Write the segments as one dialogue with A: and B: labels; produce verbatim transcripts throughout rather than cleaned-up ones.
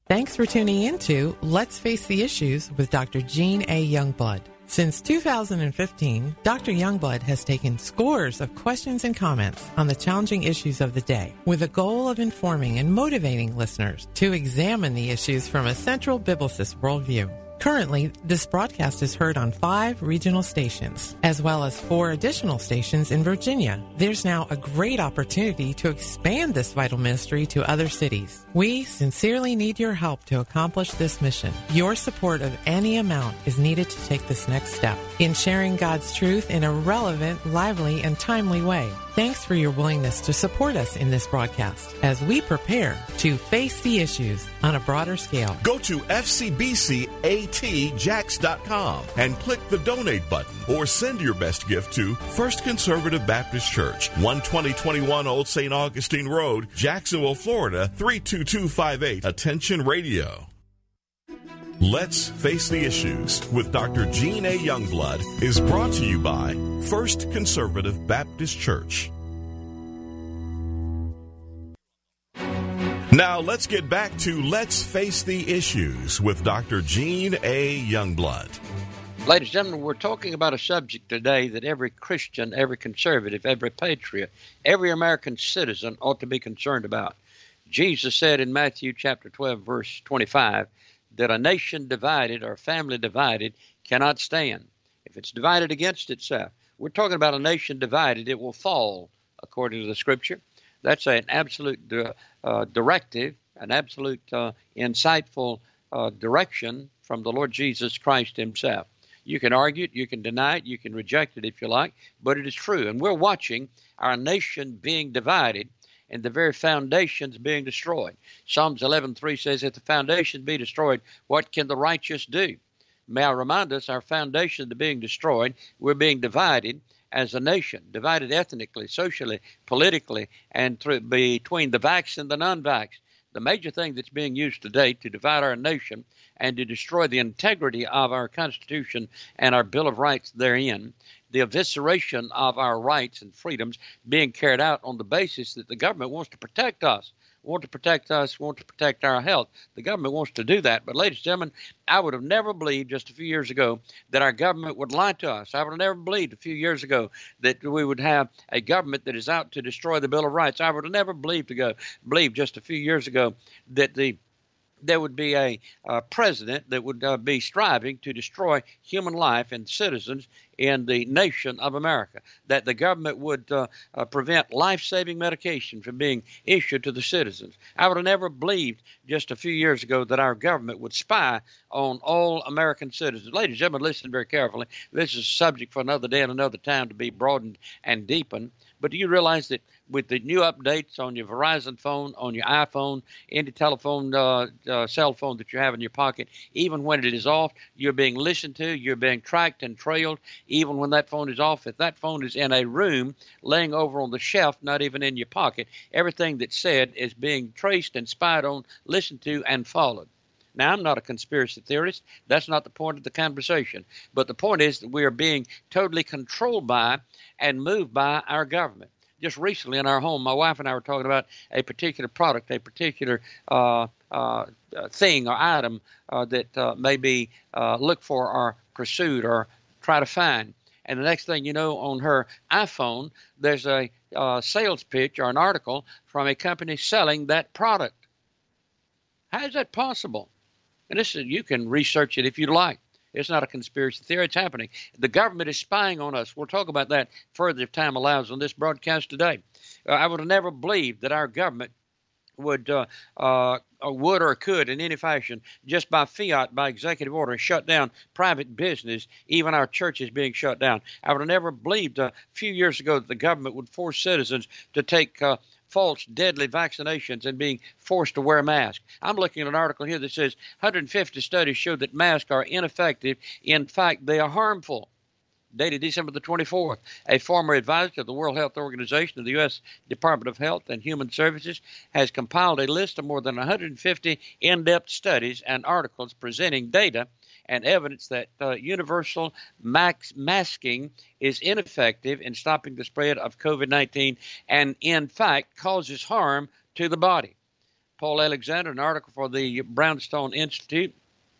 A: Thanks for tuning in to Let's Face the Issues with Doctor Gene A. Youngblood. Since two thousand fifteen, Doctor Youngblood has taken scores of questions and comments on the challenging issues of the day with the goal of informing and motivating listeners to examine the issues from a central biblicist worldview. Currently, this broadcast is heard on five regional stations, as well as four additional stations in Virginia. There's now a great opportunity to expand this vital ministry to other cities. We sincerely need your help to accomplish this mission. Your support of any amount is needed to take this next step in sharing God's truth in a relevant, lively, and timely way. Thanks for your willingness to support us in this broadcast as we prepare to face the issues on a broader scale.
B: Go to F C B C A T Jax dot com and click the donate button or send your best gift to First Conservative Baptist Church, one twenty twenty-one Old Saint Augustine Road, Jacksonville, Florida, three two two five eight. Attention Radio. Let's Face the Issues with Doctor Gene A. Youngblood is brought to you by First Conservative Baptist Church. Now let's get back to Let's Face the Issues with Doctor Gene A. Youngblood.
C: Ladies and gentlemen, we're talking about a subject today that every Christian, every conservative, every patriot, every American citizen ought to be concerned about. Jesus said in Matthew chapter twelve, verse twenty-five, that a nation divided or a family divided cannot stand. If it's divided against itself, we're talking about a nation divided, it will fall, according to the Scripture. That's an absolute uh, directive, an absolute uh, insightful uh, direction from the Lord Jesus Christ himself. You can argue it, you can deny it, you can reject it if you like, but it is true. And we're watching our nation being divided and the very foundations being destroyed. Psalms eleven three says, if the foundations be destroyed, what can the righteous do? May I remind us, our foundations are being destroyed. We're being divided as a nation, divided ethnically, socially, politically, and through, between the vax and the non-vax. The major thing that's being used today to divide our nation and to destroy the integrity of our Constitution and our Bill of Rights therein, the evisceration of our rights and freedoms being carried out on the basis that the government wants to protect us, want to protect us, want to protect our health. The government wants to do that. But ladies and gentlemen, I would have never believed just a few years ago that our government would lie to us. I would have never believed a few years ago that we would have a government that is out to destroy the Bill of Rights. I would have never believed to go believe just a few years ago that the there would be a uh, president that would uh, be striving to destroy human life and citizens in the nation of America, that the government would uh, uh, prevent life-saving medication from being issued to the citizens. I would have never believed just a few years ago that our government would spy on all American citizens. Ladies and gentlemen, listen very carefully. This is a subject for another day and another time to be broadened and deepened. But do you realize that with the new updates on your Verizon phone, on your iPhone, any telephone, uh, uh, cell phone that you have in your pocket, even when it is off, you're being listened to, you're being tracked and trailed, even when that phone is off. If that phone is in a room, laying over on the shelf, not even in your pocket, everything that's said is being traced and spied on, listened to, and followed. Now, I'm not a conspiracy theorist. That's not the point of the conversation. But the point is that we are being totally controlled by and moved by our government. Just recently in our home, my wife and I were talking about a particular product, a particular uh, uh, thing or item uh, that uh, may be uh, looked for or pursued or try to find. And the next thing you know, on her iPhone, there's a uh, sales pitch or an article from a company selling that product. How is that possible? And this is, you can research it if you'd like. It's not a conspiracy theory. It's happening. The government is spying on us. We'll talk about that further if time allows on this broadcast today. Uh, I would have never believed that our government would uh, uh, or would or could in any fashion, just by fiat, by executive order, shut down private business, even our churches being shut down. I would have never believed a few years ago that the government would force citizens to take uh, false, deadly vaccinations and being forced to wear masks. I'm looking at an article here that says one hundred fifty studies show that masks are ineffective. In fact, they are harmful. Dated December the twenty-fourth, a former advisor to the World Health Organization of the U S Department of Health and Human Services has compiled a list of more than one hundred fifty in-depth studies and articles presenting data and evidence that uh, universal max masking is ineffective in stopping the spread of COVID nineteen and, in fact, causes harm to the body. Paul Alexander, an article for the Brownstone Institute,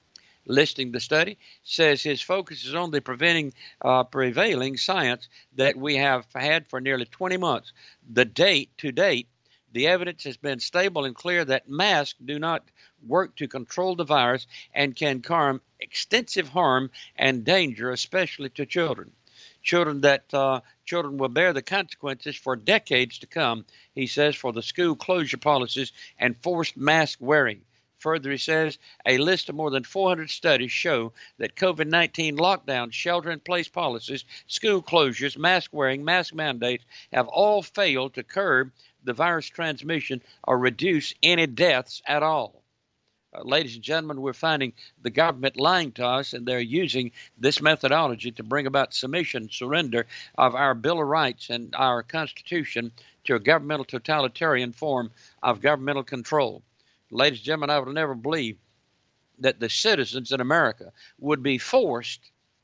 C: listing the study, says his focus is on the preventing uh, prevailing science that we have had for nearly twenty months. The date to date, the evidence has been stable and clear that masks do not work to control the virus and can cause extensive harm and danger, especially to children. Children that uh, children will bear the consequences for decades to come, he says, for the school closure policies and forced mask wearing. Further, he says, a list of more than four hundred studies show that COVID nineteen lockdowns, shelter-in-place policies, school closures, mask wearing, mask mandates have all failed to curb the virus transmission or reduce any deaths at all. Uh, ladies and gentlemen, we're finding the government lying to us, and they're using this methodology to bring about submission, surrender of our Bill of Rights and our Constitution to a governmental totalitarian form of governmental control. Ladies and gentlemen, I would never believe that the citizens in America would be forced,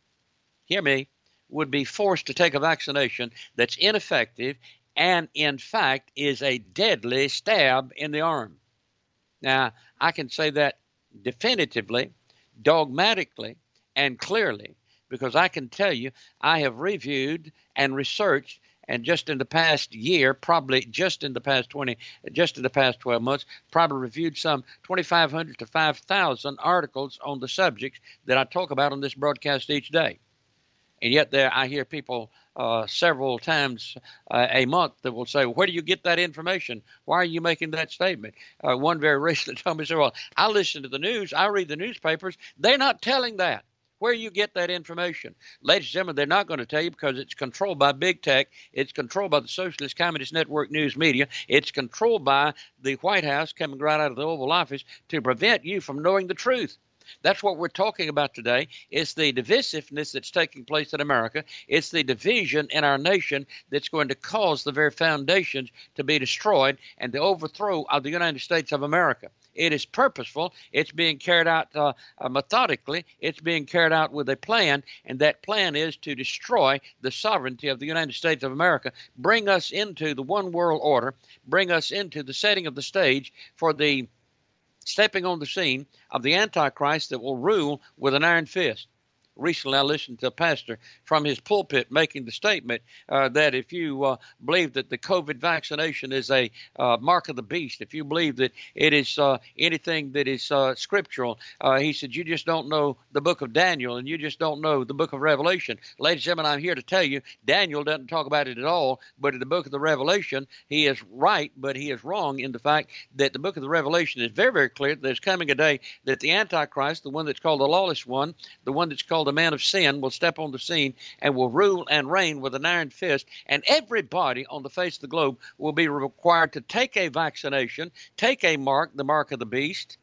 C: hear me, would be forced to take a vaccination that's ineffective and, in fact, is a deadly stab in the arm. Now, I can say that definitively, dogmatically, and clearly, because I can tell you I have reviewed and researched, and just in the past year, probably just in the past twenty, just in the past twelve months, probably reviewed some twenty-five hundred to five thousand articles on the subjects that I talk about on this broadcast each day. And yet there I hear people uh, several times uh, a month that will say, where do you get that information? Why are you making that statement? Uh, one very recently told me, said, well, I listen to the news. I read the newspapers. They're not telling that. Where you get that information? Ladies and gentlemen, they're not going to tell you because it's controlled by big tech. It's controlled by the Socialist Communist Network news media. It's controlled by the White House coming right out of the Oval Office to prevent you from knowing the truth. That's what we're talking about today. It's the divisiveness that's taking place in America. It's the division in our nation that's going to cause the very foundations to be destroyed and the overthrow of the United States of America. It is purposeful. It's being carried out uh, uh, methodically. It's being carried out with a plan, and that plan is to destroy the sovereignty of the United States of America, bring us into the one world order, bring us into the setting of the stage for the stepping on the scene of the Antichrist that will rule with an iron fist. Recently, I listened to a pastor from his pulpit making the statement uh, that if you uh, believe that the COVID vaccination is a uh, mark of the beast, if you believe that it is uh, anything that is uh, scriptural, uh, he said, you just don't know the book of Daniel and you just don't know the book of Revelation. Ladies and gentlemen, I'm here to tell you, Daniel doesn't talk about it at all, but in the book of the Revelation, he is right, but he is wrong in the fact that the book of the Revelation is very, very clear that there's coming a day that the Antichrist, the one that's called the lawless one, the one that's called the man of sin, will step on the scene and will rule and reign with an iron fist, and everybody on the face of the globe will be required to take a vaccination, take a mark, the mark of the beast.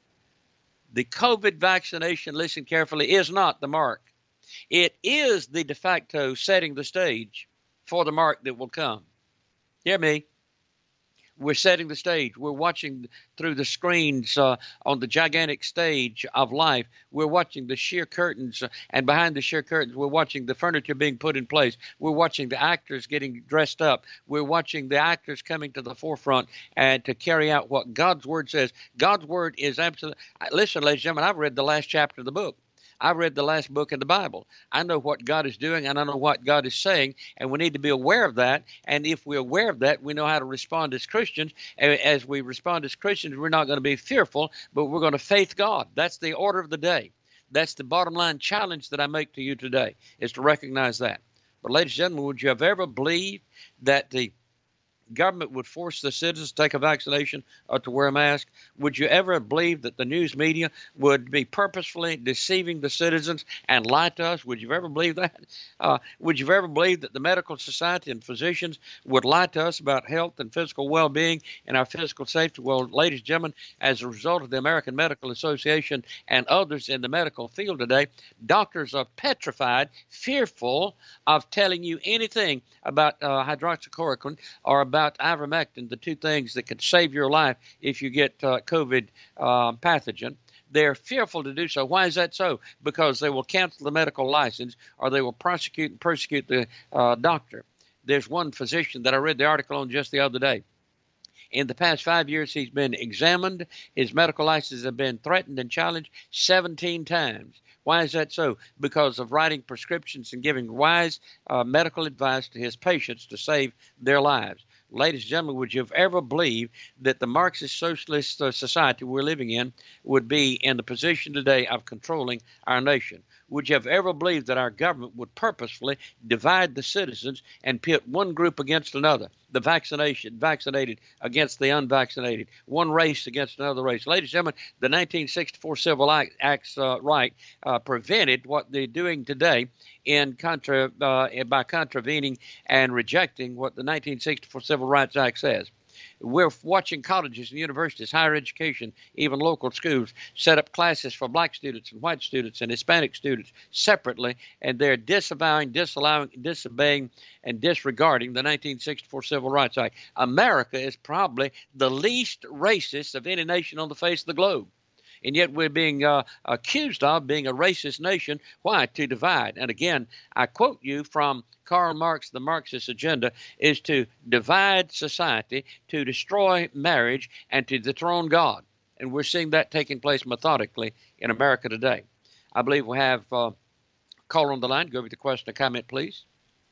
C: The COVID vaccination, listen carefully, is not the mark. It is the de facto setting the stage for the mark that will come. Hear me? We're setting the stage. We're watching through the screens uh, on the gigantic stage of life. We're watching the sheer curtains, uh, and behind the sheer curtains, we're watching the furniture being put in place. We're watching the actors getting dressed up. We're watching the actors coming to the forefront and to carry out what God's Word says. God's Word is absolute. Listen, ladies and gentlemen, I've read the last chapter of the book. I've read the last book in the Bible. I know what God is doing, and I know what God is saying, and we need to be aware of that. And if we're aware of that, we know how to respond as Christians. As we respond as Christians, we're not going to be fearful, but we're going to faith God. That's the order of the day. That's the bottom line challenge that I make to you today, is to recognize that. But ladies and gentlemen, would you have ever believed that the government would force the citizens to take a vaccination or to wear a mask? Would you ever believe that the news media would be purposefully deceiving the citizens and lie to us? Would you ever believe that? Uh, would you ever believe that the medical society and physicians would lie to us about health and physical well-being and our physical safety? Well, ladies and gentlemen, as a result of the American Medical Association and others in the medical field today, doctors are petrified, fearful of telling you anything about uh, hydroxychloroquine or about ivermectin, the two things that could save your life if you get uh, COVID uh, pathogen. They're fearful to do so. Why is that so? Because they will cancel the medical license or they will prosecute and persecute the uh, doctor. There's one physician that I read the article on just the other day. In the past five years, he's been examined. His medical license has been threatened and challenged seventeen times. Why is that so? Because of writing prescriptions and giving wise uh, medical advice to his patients to save their lives. Ladies and gentlemen, would you have ever believed that the Marxist socialist uh, society we're living in would be in the position today of controlling our nation? Would you have ever believed that our government would purposefully divide the citizens and pit one group against another, the vaccination, vaccinated against the unvaccinated, one race against another race? Ladies and gentlemen, the nineteen sixty-four Civil Acts uh, right uh, prevented what they're doing today in contra, uh, by contravening and rejecting what the nineteen sixty-four Civil Rights Act says. We're watching colleges and universities, higher education, even local schools, set up classes for black students and white students and Hispanic students separately, and they're disavowing, disallowing, disobeying, and disregarding the nineteen sixty-four Civil Rights Act. America is probably the least racist of any nation on the face of the globe. And yet we're being uh, accused of being a racist nation. Why? To divide. And again, I quote you from Karl Marx. The Marxist agenda is to divide society, to destroy marriage, and to dethrone God. And we're seeing that taking place methodically in America today. I believe we have uh, a caller on the line. Go over to the question or comment, please.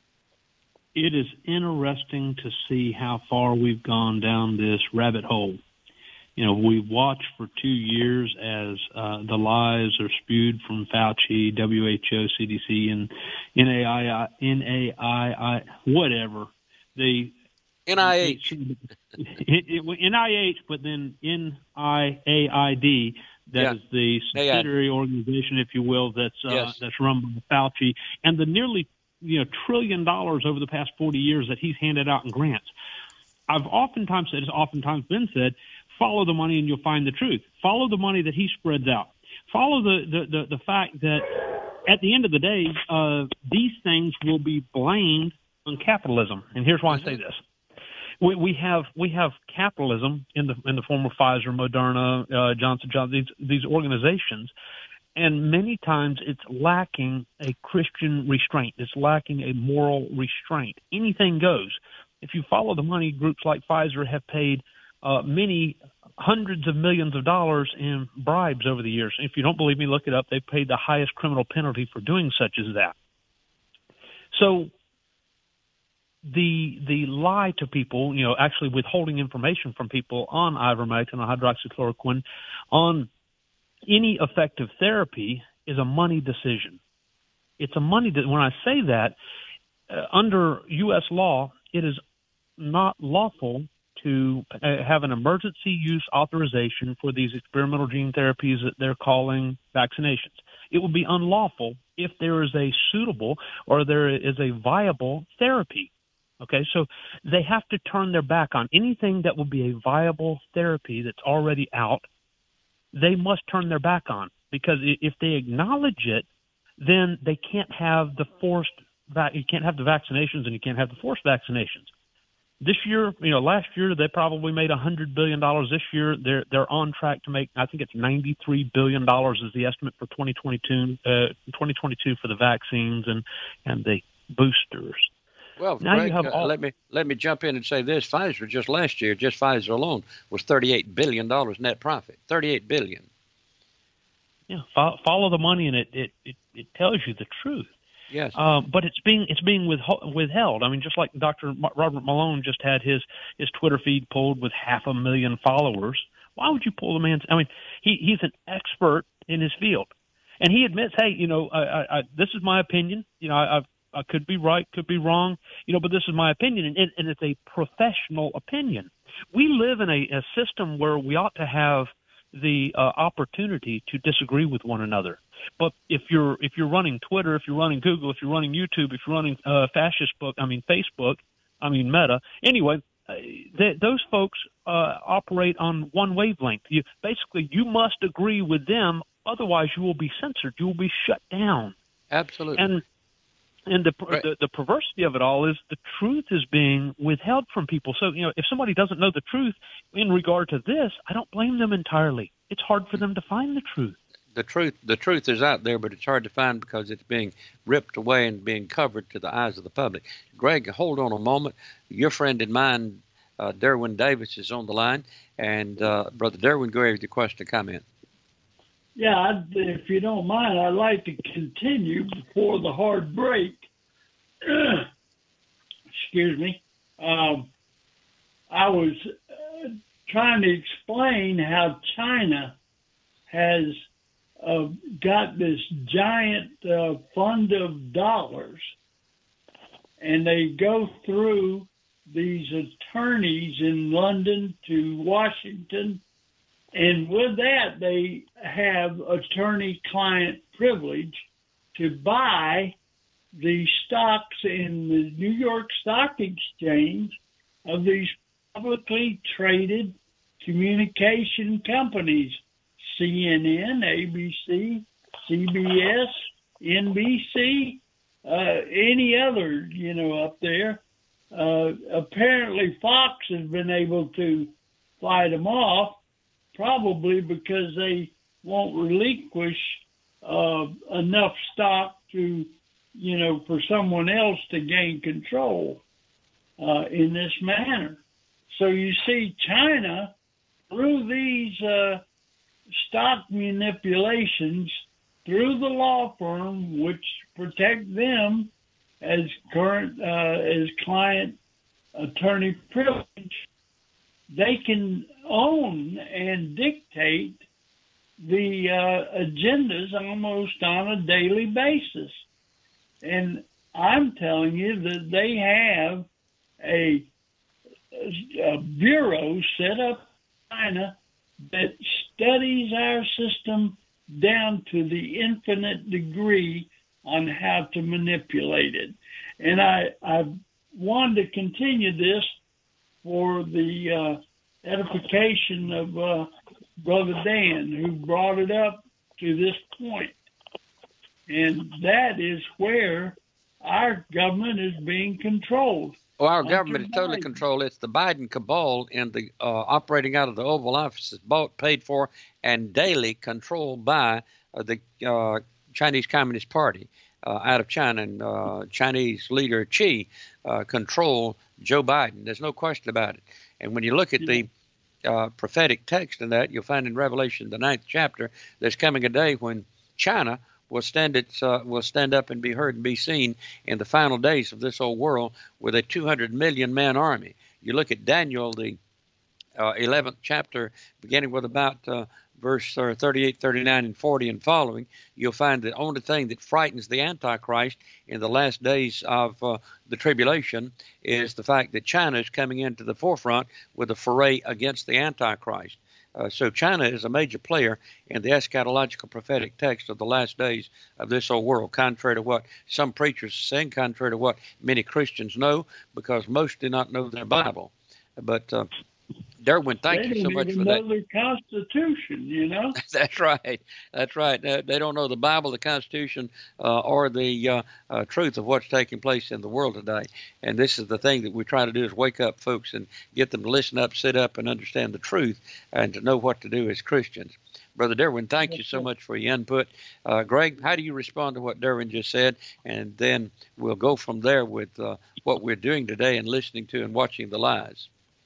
D: It is interesting to see how far we've gone down this rabbit hole. You know, we've watched for two years as uh, the lies are spewed from Fauci, W H O, C D C, and N A I, N A I I, whatever. The
C: N I H.
D: It, it, it, N I H, but then N I A I D, that yeah. is the subsidiary organization, if you will, that's uh, yes. that's run by Fauci, and the nearly you know trillion dollars over the past forty years that he's handed out in grants. I've oftentimes said, it's oftentimes been said, follow the money and you'll find the truth. Follow the money that he spreads out. Follow the, the, the, the fact that at the end of the day, uh, these things will be blamed on capitalism. And here's why I say this. We, we have we have capitalism in the in the form of Pfizer, Moderna, uh, Johnson and Johnson, these, these organizations, and many times it's lacking a Christian restraint. It's lacking a moral restraint. Anything goes. If you follow the money, groups like Pfizer have paid uh, many hundreds of millions of dollars in bribes over the years. If you don't believe me, look it up. They've paid the highest criminal penalty for doing such as that. So the the lie to people, you know, actually withholding information from people on ivermectin, on hydroxychloroquine, on any effective therapy is a money decision. It's a money that when I say that, uh, under U S law, it is not lawful to uh, have an emergency use authorization for these experimental gene therapies that they're calling vaccinations. It would be unlawful if there is a suitable or there is a viable therapy. Okay, so they have to turn their back on anything that will be a viable therapy that's already out. They must turn their back on, because if they acknowledge it, then they can't have the forced va- you can't have the vaccinations and you can't have the forced vaccinations. This year, you know, last year they probably made one hundred billion dollars. This year they're they're on track to make, I think it's ninety-three billion dollars is the estimate for twenty twenty-two, uh, twenty twenty-two for the vaccines and, and the boosters.
C: Well,
D: now
C: Greg,
D: you have
C: uh,
D: all-
C: let me let me jump in and say this. Pfizer just last year, just Pfizer alone, was thirty-eight billion dollars net profit. thirty-eight billion dollars.
D: Yeah, follow the money, and it, it, it, it tells you the truth.
C: Yes.
D: Uh, but it's being it's being withho- withheld. I mean, just like Doctor Robert Malone just had his, his Twitter feed pulled with half a million followers. Why would you pull the man's? I mean, he, he's an expert in his field, and he admits, hey, you know, I, I, I, this is my opinion. You know, I, I've, I could be right, could be wrong, you know, but this is my opinion, and, and it's a professional opinion. We live in a, a system where we ought to have the uh, opportunity to disagree with one another. But if you're if you're running Twitter, if you're running Google, if you're running YouTube, if you're running uh, fascist book, I mean Facebook, I mean Meta. Anyway, uh, th- those folks uh, operate on one wavelength. You, basically, you must agree with them, otherwise you will be censored. You will be shut down.
C: Absolutely.
D: And and the,
C: right.
D: the the perversity of it all is the truth is being withheld from people. So, you know, if somebody doesn't know the truth in regard to this, I don't blame them entirely. It's hard for them to find the truth.
C: The truth, the truth is out there, but it's hard to find because it's being ripped away and being covered to the eyes of the public. Greg, hold on a moment. Your friend and mine, Uh, Derwin Davis is on the line. And, uh, Brother Derwin, go ahead with your question or comment.
E: Yeah, I'd, if you don't mind, I'd like to continue before the hard break. Excuse me. Um, I was uh, trying to explain how China has uh, got this giant uh, fund of dollars, and they go through these attorneys in London to Washington, and with that they have attorney-client privilege to buy the stocks in the New York Stock Exchange of these publicly traded communication companies, C N N, A B C, C B S, N B C, uh, any other, you know, up there. Uh, apparently Fox has been able to fight them off, probably because they won't relinquish uh, enough stock to, you know, for someone else to gain control uh, in this manner. So you see China, through these uh, stock manipulations, through the law firm, which protect them as current, uh, as client attorney privilege, they can own and dictate the uh, agendas almost on a daily basis. And I'm telling you that they have a, a bureau set up in China that studies our system down to the infinite degree on how to manipulate it. And I, I wanted to continue this for the uh, edification of uh, Brother Dan, who brought it up to this point. And that is where our government is being controlled.
C: Well, our government is totally controlled. It's the Biden cabal and the uh, operating out of the Oval Office is bought, paid for, and daily controlled by uh, the uh, Chinese Communist Party uh, out of China. And uh, Chinese leader Xi uh, control Joe Biden. There's no question about it. And when you look at the uh, prophetic text in that, you'll find in Revelation, the ninth chapter, there's coming a day when China will stand its, uh, will stand up and be heard and be seen in the final days of this old world with a two hundred million man army. You look at Daniel, the uh, eleventh chapter, beginning with about uh, verse uh, thirty-eight, thirty-nine, and forty and following, you'll find the only thing that frightens the Antichrist in the last days of uh, the tribulation is the fact that China is coming into the forefront with a foray against the Antichrist. Uh, so China is a major player in the eschatological prophetic text of the last days of this old world, contrary to what some preachers are saying, contrary to what many Christians know, because most do not know their Bible. But uh, Derwin, thank
E: they
C: you so much for
E: that. They don't even know
C: that.
E: their Constitution, you know?
C: That's right. That's right. Uh, they don't know the Bible, the Constitution, uh, or the uh, uh, truth of what's taking place in the world today. And this is the thing that we try to do is wake up folks and get them to listen up, sit up, and understand the truth and to know what to do as Christians. Brother Derwin, thank you so much for your input. Uh, Greg, how do you respond to what Derwin just said? And then we'll go from there with uh, what we're doing today and listening to and watching the lies.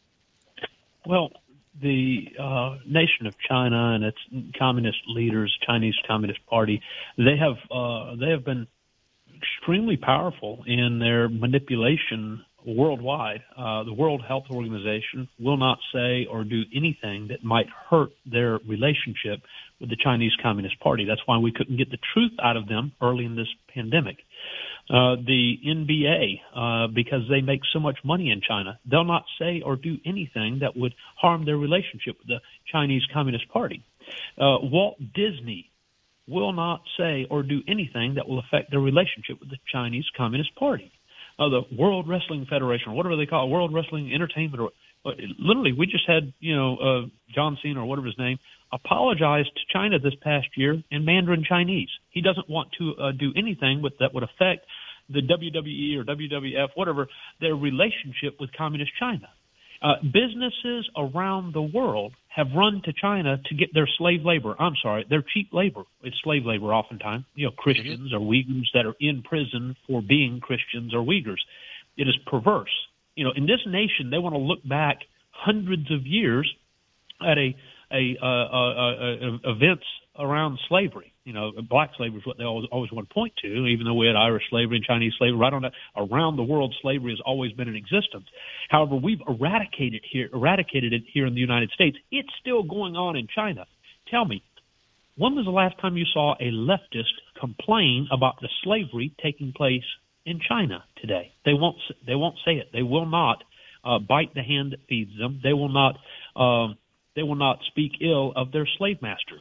D: Well, the uh, nation of China and its communist leaders, Chinese Communist Party, they have uh, they have been extremely powerful in their manipulation worldwide. Uh, the World Health Organization will not say or do anything that might hurt their relationship with the Chinese Communist Party. That's why we couldn't get the truth out of them early in this pandemic. Uh, the N B A, uh, because they make so much money in China, they'll not say or do anything that would harm their relationship with the Chinese Communist Party. Uh, Walt Disney will not say or do anything that will affect their relationship with the Chinese Communist Party. Uh, the World Wrestling Federation, or whatever they call it, World Wrestling Entertainment, or uh, literally, we just had, you know, uh, John Cena or whatever his name, apologized to China this past year in Mandarin Chinese. He doesn't want to uh, do anything with, that would affect the W W E or W W F, whatever, their relationship with Communist China. Uh, businesses around the world have run to China to get their slave labor. I'm sorry, their cheap labor. It's slave labor oftentimes. You know, Christians mm-hmm. or Uyghurs that are in prison for being Christians or Uyghurs. It is perverse. you know, in this nation, they want to look back hundreds of years at a, a, uh, uh, uh, events around slavery. You know, black slavery is what they always, always want to point to, even though we had Irish slavery and Chinese slavery. Right on that, around the world, slavery has always been in existence. However, we've eradicated here, eradicated it here in the United States. It's still going on in China. Tell me, when was the last time you saw a leftist complain about the slavery taking place in China today? They won't. They won't say it. They will not uh, bite the hand that feeds them. They will not. Um, they will not speak ill of their slave masters.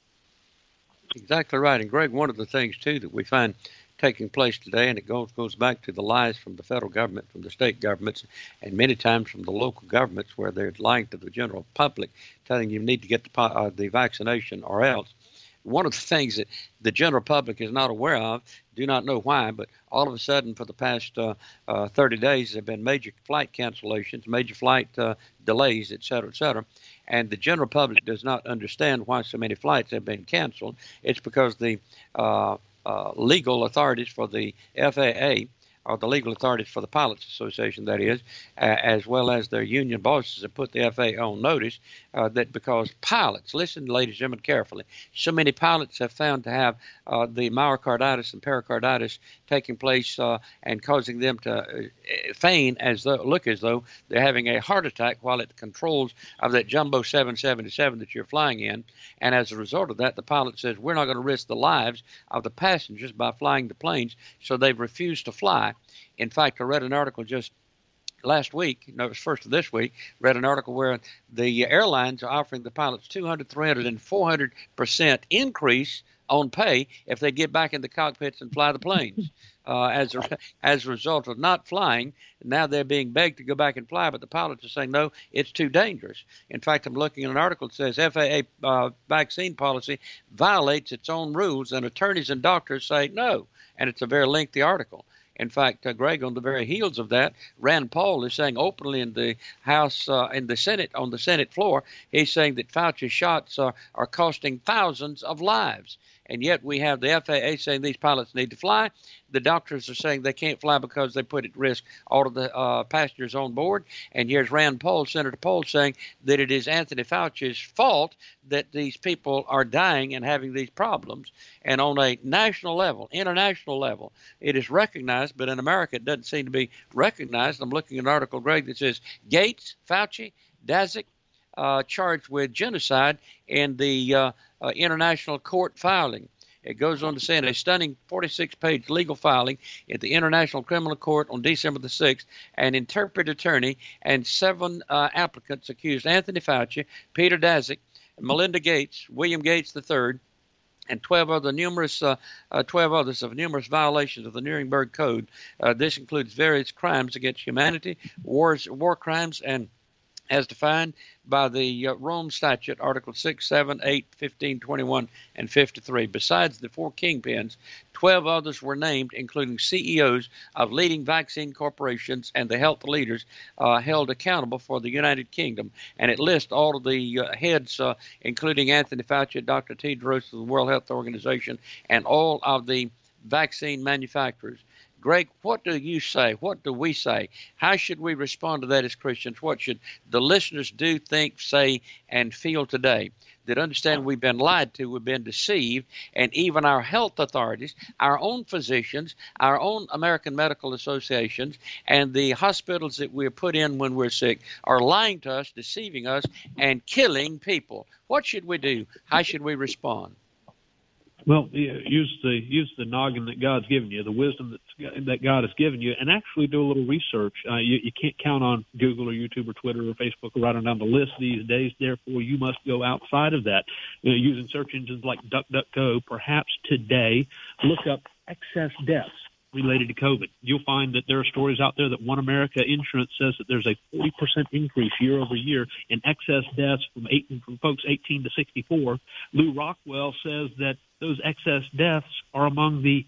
C: Exactly right. And Greg, one of the things too that we find taking place today, and it goes goes back to the lies from the federal government, from the state governments, and many times from the local governments, where they're lying to the general public, telling you need to get the uh, the vaccination or else. One of the things that the general public is not aware of, do not know why, but all of a sudden for the past uh, uh, thirty days, there have been major flight cancellations, major flight uh, delays, et cetera, et cetera. And the general public does not understand why so many flights have been canceled. It's because the uh, uh, legal authorities for the F A A, or the legal authorities for the Pilots Association, that is, uh, as well as their union bosses, have put the F A A on notice uh, that because pilots, listen, ladies and gentlemen, carefully, so many pilots have found to have uh, the myocarditis and pericarditis taking place uh, and causing them to uh, feign as though, look as though they're having a heart attack while at the controls of that Jumbo seven seventy-seven that you're flying in. And as a result of that, the pilot says, we're not going to risk the lives of the passengers by flying the planes, so they've refused to fly. In fact, I read an article just last week, no, it was first of this week, read an article where the airlines are offering the pilots two hundred, three hundred, and four hundred percent increase on pay if they get back in the cockpits and fly the planes. Uh, as a, as a result of not flying, now they're being begged to go back and fly, but the pilots are saying, no, it's too dangerous. In fact, I'm looking at an article that says F A A uh, vaccine policy violates its own rules, and attorneys and doctors say no, and it's a very lengthy article. In fact, uh, Greg, on the very heels of that, Rand Paul is saying openly in the House, uh, in the Senate, on the Senate floor, he's saying that Fauci's shots are, are costing thousands of lives. And yet we have the F A A saying these pilots need to fly. The doctors are saying they can't fly because they put at risk all of the uh, passengers on board. And here's Rand Paul, Senator Paul, saying that it is Anthony Fauci's fault that these people are dying and having these problems. And on a national level, international level, it is recognized, but in America it doesn't seem to be recognized. I'm looking at an article, Greg, that says Gates, Fauci, Daszak, uh, charged with genocide in the uh, uh, international court filing. It goes on to say in a stunning forty-six page legal filing at the International Criminal Court on December the sixth, an interpreter attorney and seven uh, applicants accused Anthony Fauci, Peter Daszak, Melinda Gates, William Gates the third, and twelve other numerous, uh, uh, twelve others of numerous violations of the Nuremberg Code. Uh, this includes various crimes against humanity, wars, war crimes, and as defined by the uh, Rome Statute, Article six, seven, eight, fifteen, twenty-one, and fifty-three. Besides the four kingpins, twelve others were named, including C E Os of leading vaccine corporations and the health leaders uh, held accountable for the United Kingdom. And it lists all of the uh, heads, uh, including Anthony Fauci, Doctor Tedros of the World Health Organization, and all of the vaccine manufacturers. Greg, what do you say? What do we say? How should we respond to that as Christians? What should the listeners do, think, say, and feel today? That understand we've been lied to, we've been deceived, and even our health authorities, our own physicians, our own American medical associations, and the hospitals that we're put in when we're sick are lying to us, deceiving us, and killing people. What should we do? How should we respond?
D: Well, use the use the noggin that God's given you, the wisdom that's, that God has given you, and actually do a little research. Uh, you, you can't count on Google or YouTube or Twitter or Facebook or right on down the list these days. Therefore, you must go outside of that. You know, using search engines like DuckDuckGo, perhaps today, look up excess deaths related to COVID. You'll find that there are stories out there that One America Insurance says that there's a forty percent increase year over year in excess deaths from eight, from folks eighteen to sixty-four. Lou Rockwell says that those excess deaths are among the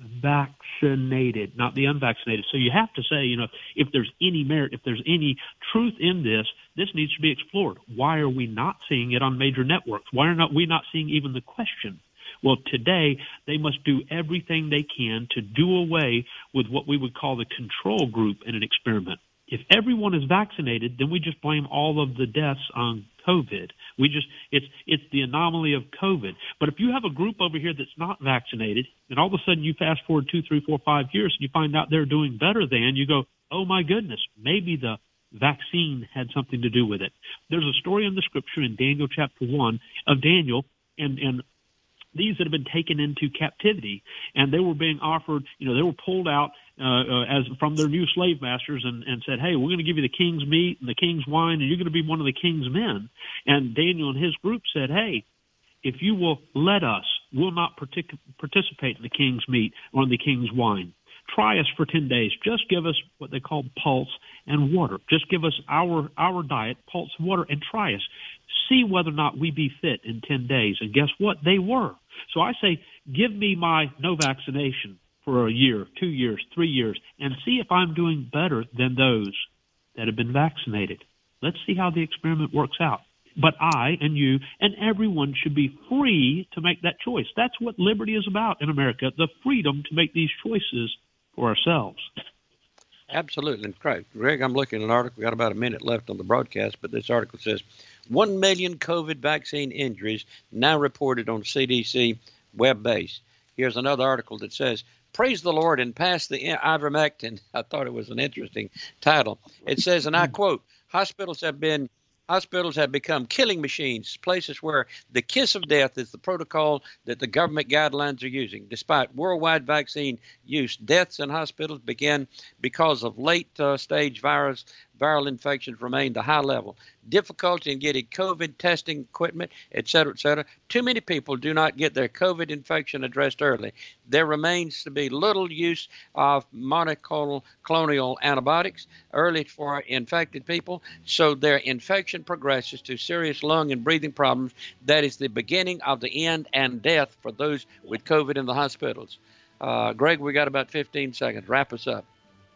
D: vaccinated, not the unvaccinated. So you have to say, you know, if there's any merit, if there's any truth in this, this needs to be explored. Why are we not seeing it on major networks? Why are not we not seeing even the question? Well, today they must do everything they can to do away with what we would call the control group in an experiment. If everyone is vaccinated, then we just blame all of the deaths on COVID. We just it's it's the anomaly of COVID. But if you have a group over here that's not vaccinated, and all of a sudden you fast forward two, three, four, five years, and you find out they're doing better than, you go, oh my goodness, maybe the vaccine had something to do with it. There's a story in the scripture in Daniel chapter one of Daniel and and these that have been taken into captivity, and they were being offered, you know, they were pulled out uh, uh, as from their new slave masters and, and said, hey, we're going to give you the king's meat and the king's wine, and you're going to be one of the king's men. And Daniel and his group said, hey, if you will let us, we'll not partic- participate in the king's meat or in the king's wine. Try us for ten days. Just give us what they call pulse and water. Just give us our our diet, pulse and water, and try us. See whether or not we be fit in ten days. And guess what? They were. So I say, give me my no vaccination for a year, two years, three years, and see if I'm doing better than those that have been vaccinated. Let's see how the experiment works out. But I and you and everyone should be free to make that choice. That's what liberty is about in America, the freedom to make these choices for ourselves.
C: Absolutely. Greg, Greg, I'm looking at an article. We've got about a minute left on the broadcast, but this article says one million COVID vaccine injuries now reported on C D C web base. Here's another article that says, praise the Lord and pass the ivermectin. I thought it was an interesting title. It says, and I quote, hospitals have been Hospitals have become killing machines, places where the kiss of death is the protocol that the government guidelines are using. Despite worldwide vaccine use, deaths in hospitals began because of late-stage uh, virus viral infections remained a high level. Difficulty in getting COVID testing equipment, et cetera, et cetera. Too many people do not get their COVID infection addressed early. There remains to be little use of monoclonal antibiotics early for infected people, so their infection progresses to serious lung and breathing problems. That is the beginning of the end and death for those with COVID in the hospitals. Uh, Greg, we got about fifteen seconds. Wrap us up.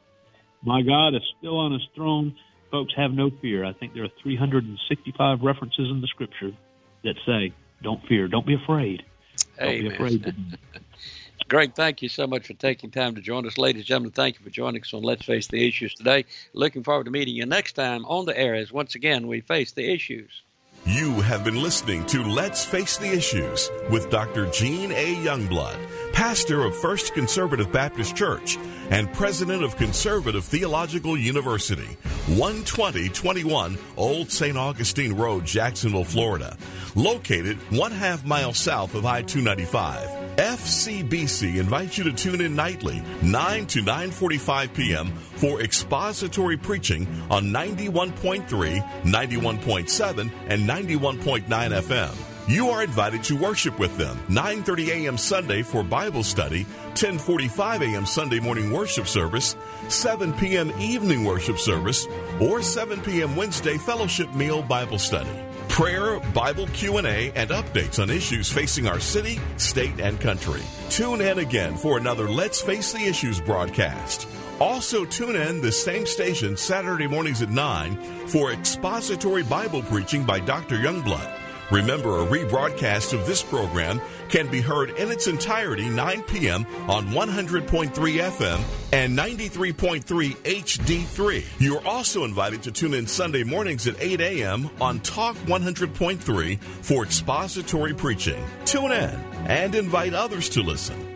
D: My God is still on his throne. Folks, have no fear. I think there are three hundred sixty-five references in the Scripture that say, don't fear, don't be afraid. Don't
C: Amen.
D: be afraid.
C: Greg, thank you so much for taking time to join us. Ladies and gentlemen, thank you for joining us on Let's Face the Issues today. Looking forward to meeting you next time on the air as once again we face the issues.
B: You have been listening to Let's Face the Issues with Doctor Gene A. Youngblood, pastor of First Conservative Baptist Church and president of Conservative Theological University, one twenty twenty-one Old Saint Augustine Road, Jacksonville, Florida, located one half mile south of I two ninety-five. F C B C invites you to tune in nightly, nine to nine forty-five p.m. for expository preaching on ninety-one point three, ninety-one point seven, and ninety-one point nine F M. You are invited to worship with them, nine thirty a.m. Sunday for Bible study, ten forty-five a.m. Sunday morning worship service, seven p.m. evening worship service, or seven p.m. Wednesday fellowship meal Bible study. Prayer, Bible Q and A, and updates on issues facing our city, state, and country. Tune in again for another Let's Face the Issues broadcast. Also tune in the same station Saturday mornings at nine for expository Bible preaching by Doctor Youngblood. Remember, a rebroadcast of this program can be heard in its entirety nine p.m. on one hundred point three F M and ninety-three point three H D three. You're also invited to tune in Sunday mornings at eight a.m. on Talk one hundred point three for expository preaching. Tune in and invite others to listen.